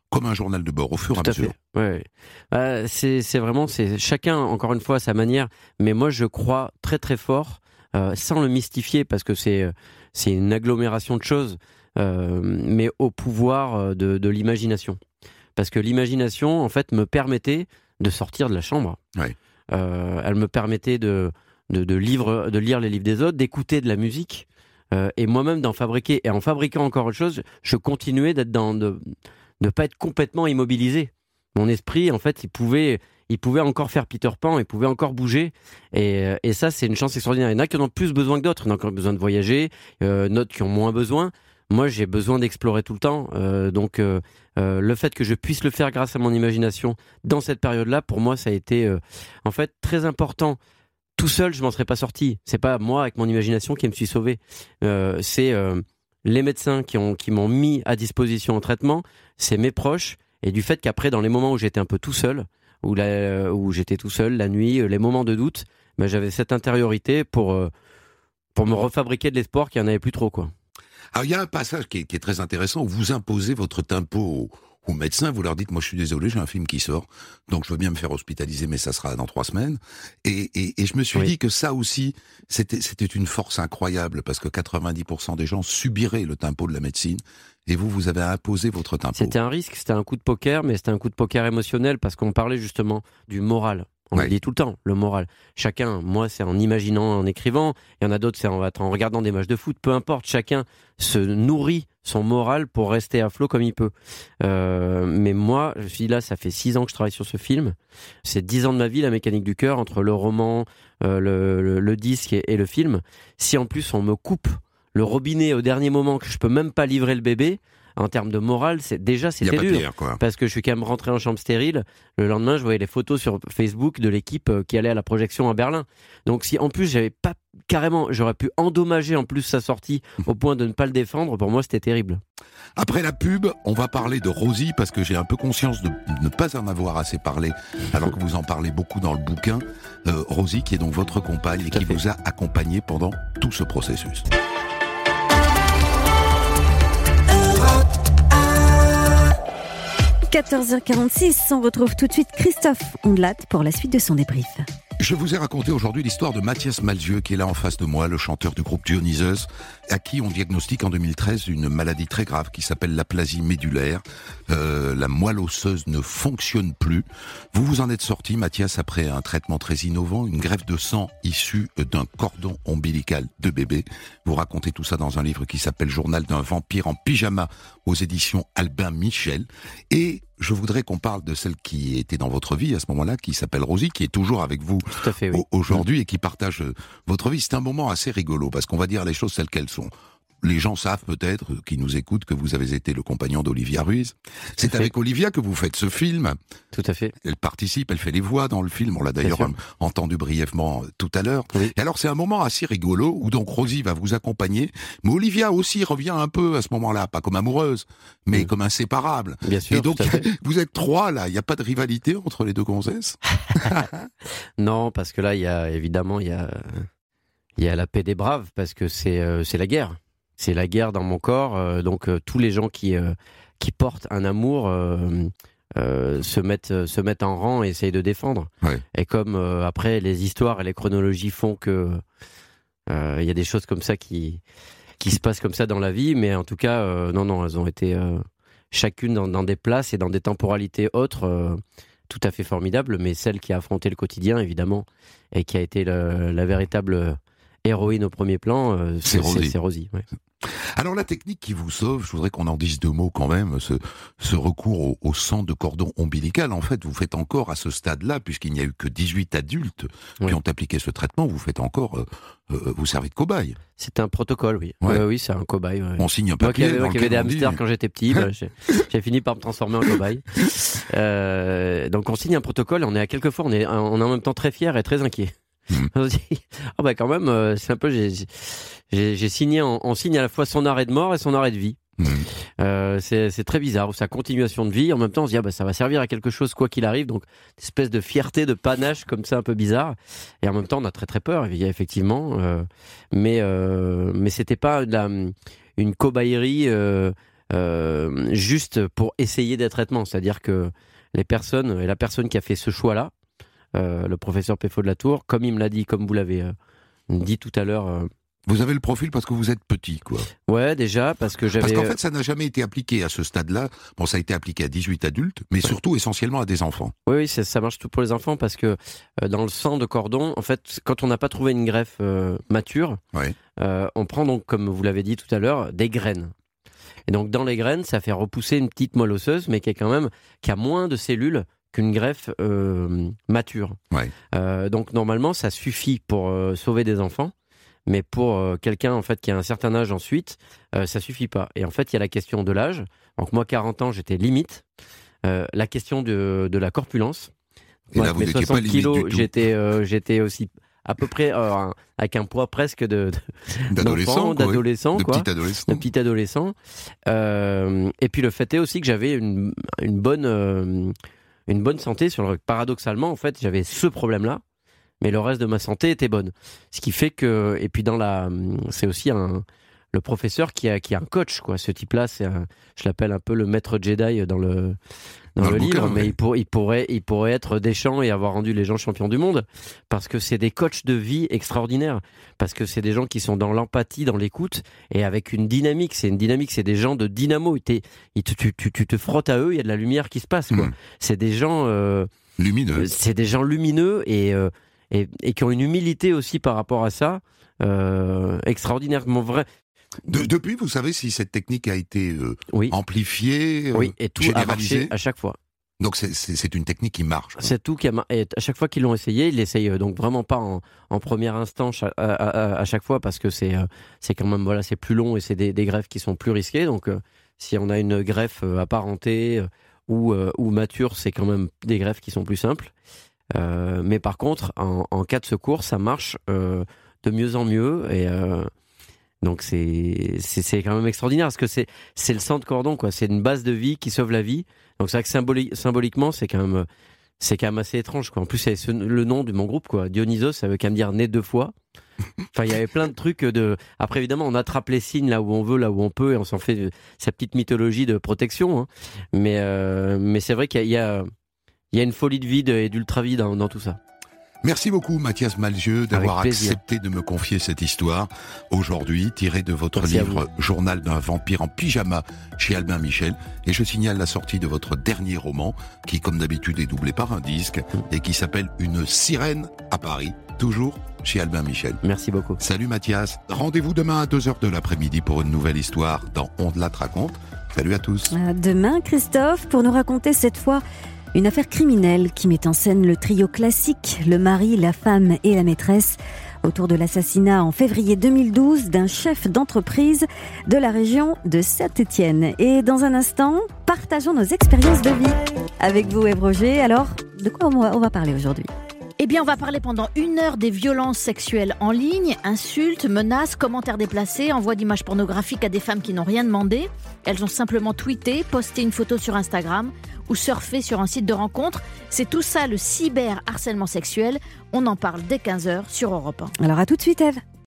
comme un journal de bord, au fur et à Tout à mesure. fait. Ouais. Euh, c'est, c'est vraiment, c'est chacun, encore une fois, à sa manière. Mais moi, je crois très très fort, euh, sans le mystifier, parce que c'est, c'est une agglomération de choses, euh, mais au pouvoir de, de l'imagination. Parce que l'imagination, en fait, me permettait de sortir de la chambre. Ouais. Euh, elle me permettait de, de, de, livre, de lire les livres des autres, d'écouter de la musique, euh, et moi-même d'en fabriquer. Et en fabriquant encore autre chose, je continuais d'être dans... De, de pas être complètement immobilisé. Mon esprit, en fait, il pouvait, il pouvait encore faire Peter Pan, il pouvait encore bouger. Et, et ça, c'est une chance extraordinaire. Il y en a qui en ont plus besoin que d'autres. Il y en a qui ont besoin de voyager, euh, d'autres qui ont moins besoin. Moi, j'ai besoin d'explorer tout le temps. Euh, donc, euh, euh, le fait que je puisse le faire grâce à mon imagination dans cette période-là, pour moi, ça a été, euh, en fait, très important. Tout seul, je m'en serais pas sorti. C'est pas moi, avec mon imagination, qui me suis sauvé. Euh, c'est... Euh, les médecins qui, ont, qui m'ont mis à disposition en traitement, c'est mes proches, et du fait qu'après, dans les moments où j'étais un peu tout seul, où, la, où j'étais tout seul, la nuit, les moments de doute, ben, j'avais cette intériorité pour, euh, pour me refabriquer de l'espoir qu'il n'y en avait plus trop, quoi. Alors, il y a un passage qui est, qui est très intéressant, où vous imposez votre tempo aux, aux médecins, vous leur dites, moi je suis désolé, j'ai un film qui sort, donc je veux bien me faire hospitaliser, mais ça sera dans trois semaines. Et, et, et je me suis Oui. dit que ça aussi, c'était, c'était une force incroyable, parce que quatre-vingt-dix pour cent des gens subiraient le tempo de la médecine, et vous, vous avez imposé votre tempo. C'était un risque, c'était un coup de poker, mais c'était un coup de poker émotionnel, parce qu'on parlait justement du moral. On Ouais. le dit tout le temps, le moral. Chacun, moi c'est en imaginant, en écrivant, il y en a d'autres c'est en, en regardant des matchs de foot, peu importe, chacun se nourrit son moral pour rester à flot comme il peut. Euh, mais moi, je suis là, ça fait six ans que je travaille sur ce film, c'est dix ans de ma vie, la mécanique du cœur, entre le roman, euh, le, le, le disque et, et le film. Si en plus on me coupe le robinet au dernier moment, que je peux même pas livrer le bébé, en termes de morale, c'est déjà Il y a c'était pas dur. pire, quoi. Parce que je suis quand même rentré en chambre stérile. Le lendemain, je voyais les photos sur Facebook de l'équipe euh, qui allait à la projection à Berlin. Donc si en plus j'avais pas carrément, j'aurais pu endommager en plus sa sortie au point de ne pas le défendre, pour moi c'était terrible. Après la pub, on va parler de Rosie, parce que j'ai un peu conscience de ne pas en avoir assez parlé, alors que vous en parlez beaucoup dans le bouquin. Euh, Rosie, qui est donc votre compagne et Tout à qui fait. vous a accompagné pendant tout ce processus. quatorze heures quarante-six, on retrouve tout de suite Christophe Ondelat pour la suite de son débrief. Je vous ai raconté aujourd'hui l'histoire de Mathias Malzieu, qui est là en face de moi, le chanteur du groupe Dionysos, à qui on diagnostique en deux mille treize une maladie très grave qui s'appelle l'aplasie médulaire. Euh, la moelle osseuse ne fonctionne plus. Vous vous en êtes sorti, Mathias, après un traitement très innovant, une greffe de sang issue d'un cordon ombilical de bébé. Vous racontez tout ça dans un livre qui s'appelle Journal d'un vampire en pyjama aux éditions Albin Michel. Et je voudrais qu'on parle de celle qui était dans votre vie à ce moment-là, qui s'appelle Rosie, qui est toujours avec vous Tout à fait, oui. aujourd'hui et qui partage euh, votre vie. C'est un moment assez rigolo parce qu'on va dire les choses telles qu'elles sont. Les gens savent peut-être, euh, qui nous écoutent, que vous avez été le compagnon d'Olivia Ruiz. C'est fait. avec Olivia que vous faites ce film. Tout à fait. Elle participe, elle fait les voix dans le film. On l'a d'ailleurs sûr. euh, entendu brièvement euh, tout à l'heure. Oui. Et alors c'est un moment assez rigolo où donc Rosie va vous accompagner, mais Olivia aussi revient un peu à ce moment-là, pas comme amoureuse, mais Mm. comme inséparable. Bien sûr. Et donc tout à fait. vous êtes trois là, il n'y a pas de rivalité entre les deux gonzesses? Non, parce que là, il y a évidemment, il y a, il y a la paix des braves, parce que c'est, euh, c'est la guerre. C'est la guerre dans mon corps. euh, donc euh, tous les gens qui, euh, qui portent un amour euh, euh, se mettent, se mettent en rang et essayent de défendre. Ouais. Et comme euh, après les histoires et les chronologies font que euh, il y a des choses comme ça qui, qui se passent comme ça dans la vie, mais en tout cas, euh, non, non, elles ont été euh, chacune dans, dans des places et dans des temporalités autres. euh, tout à fait formidable, mais celle qui a affronté le quotidien, évidemment, et qui a été le- la véritable héroïne au premier plan, euh, C'est Rosie. C'est Rosie, ouais. Alors la technique qui vous sauve, je voudrais qu'on en dise deux mots quand même, ce, ce recours au, au sang de cordon ombilical, en fait, vous faites encore à ce stade-là, puisqu'il n'y a eu que dix-huit adultes Oui. qui ont appliqué ce traitement, vous faites encore, euh, euh, vous servez de cobaye. C'est un protocole, oui. Ouais. Ouais, oui, c'est un cobaye. Ouais. On signe un Moi qui papier avais, dans moi qui avais lequel des on dit- hamsters quand j'étais petit, bah, j'ai, j'ai fini par me transformer en cobaye. Euh, donc on signe un protocole et on est à quelques fois, on est, on est en même temps très fiers et très inquiets. Mhm. On se dit, ah bah quand même, euh, c'est un peu, j'ai, j'ai, j'ai signé, on, on signe à la fois son arrêt de mort et son arrêt de vie. Mmh. Euh, c'est, c'est très bizarre, sa continuation de vie. En même temps, on se dit, ah bah, ça va servir à quelque chose quoi qu'il arrive. Donc, une espèce de fierté, de panache comme ça, un peu bizarre. Et en même temps, on a très très peur, effectivement. Euh, mais euh, mais c'était pas de la, une cobaillerie euh, euh, juste pour essayer des traitements. C'est-à-dire que les personnes, et la personne qui a fait ce choix-là, euh, le professeur Péfo de la Tour, comme il me l'a dit, comme vous l'avez euh, dit tout à l'heure... Euh, Vous avez le profil parce que vous êtes petit, quoi. Ouais, déjà, parce que j'avais... Parce qu'en fait, ça n'a jamais été appliqué à ce stade-là. Bon, ça a été appliqué à dix-huit adultes, mais surtout essentiellement à des enfants. Oui, oui, ça, ça marche tout pour les enfants parce que euh, dans le sang de cordon, en fait, quand on n'a pas trouvé une greffe euh, mature, Ouais. euh, on prend donc, comme vous l'avez dit tout à l'heure, des graines. Et donc, dans les graines, ça fait repousser une petite moelle osseuse, mais qui est quand même, qui a moins de cellules qu'une greffe euh, mature. Ouais. Euh, donc, normalement, ça suffit pour euh, sauver des enfants. Mais pour euh, quelqu'un en fait qui a un certain âge ensuite, euh, ça suffit pas. Et en fait, il y a la question de l'âge. Donc moi, quarante ans, j'étais limite. Euh, la question de, de la corpulence. Et Moi, là, vous mes n'étiez pas soixante limite kilos, du tout. j'étais, euh, j'étais aussi à peu près euh, avec un poids presque de, de D'adolescent, d'enfant, quoi, oui. d'adolescent, De quoi. petit adolescent. De petit adolescent. Euh, et puis le fait est aussi que j'avais une, une bonne euh, une bonne santé. Sur le, paradoxalement, en fait, j'avais ce problème-là. Mais le reste de ma santé était bonne. Ce qui fait que, et puis dans la, c'est aussi un, le professeur qui a, qui a un coach, quoi. Ce type-là, c'est un, je l'appelle un peu le maître Jedi dans le, dans, Dans le, le livre, bouquin, mais oui. il, pour, il pourrait, il pourrait être Deschamps et avoir rendu les gens champions du monde. Parce que c'est des coachs de vie extraordinaires. Parce que c'est des gens qui sont dans l'empathie, dans l'écoute, et avec une dynamique. C'est une dynamique, c'est des gens de dynamo. T'es, ils te, tu, tu, tu te frottes à eux, il y a de la lumière qui se passe, quoi. Mmh. C'est des gens, euh, Lumineux. c'est des gens lumineux et, euh, et, et qui ont une humilité aussi par rapport à ça, euh, extraordinairement vrai. De- depuis, vous savez si cette technique a été euh, Oui, amplifiée, euh, oui, et tout a généralisée. marché à chaque fois. Donc c'est, c'est, c'est une technique qui marche. quoi. C'est tout qui a mar- et à chaque fois qu'ils l'ont essayé, ils l'essayent euh, donc vraiment pas en, en premier instant cha- à, à- à chaque fois parce que c'est euh, c'est quand même voilà c'est plus long et c'est des, des greffes qui sont plus risquées. Donc euh, si on a une greffe euh, apparentée euh, ou euh, ou mature, c'est quand même des greffes qui sont plus simples. Euh, mais par contre, en, en cas de secours, ça marche euh, de mieux en mieux et euh, donc c'est, c'est c'est quand même extraordinaire parce que c'est c'est le sang de cordon quoi. C'est une base de vie qui sauve la vie. Donc c'est vrai que symboli- symboliquement, c'est quand même c'est quand même assez étrange quoi. En plus, c'est ce- le nom de mon groupe quoi. Dionysos, ça veut quand même dire né deux fois. Enfin, il y avait plein de trucs de. Après, évidemment, on attrape les signes là où on veut, là où on peut, et on s'en fait de- sa petite mythologie de protection. Hein. Mais euh, mais c'est vrai qu'il y a, il y a il y a une folie de vie de- et d'ultra vie dans, dans tout ça. Merci beaucoup Mathias Malzieu d'avoir Avec plaisir. accepté de me confier cette histoire aujourd'hui, tirée de votre Merci à livre Journal d'un vampire en pyjama chez Albin Michel. Et je signale la sortie de votre dernier roman, qui comme d'habitude est doublé par un disque, et qui s'appelle Une sirène à Paris, toujours chez Albin Michel. Merci beaucoup. Salut Mathias, rendez-vous demain à deux heures de l'après-midi pour une nouvelle histoire dans On de la te raconte. Salut à tous. À demain, Christophe, pour nous raconter cette fois une affaire criminelle qui met en scène le trio classique, le mari, la femme et la maîtresse, autour de l'assassinat en février deux mille douze d'un chef d'entreprise de la région de Saint-Étienne. Et dans un instant, partageons nos expériences de vie avec vous, Ève Roger. Alors, de quoi on va, on va parler aujourd'hui ? Eh bien, on va parler pendant une heure des violences sexuelles en ligne, insultes, menaces, commentaires déplacés, envois d'images pornographiques à des femmes qui n'ont rien demandé. Elles ont simplement tweeté, posté une photo sur Instagram ou surfé sur un site de rencontre. C'est tout ça le cyberharcèlement sexuel. On en parle dès quinze heures sur Europe un. Alors à tout de suite, Ève.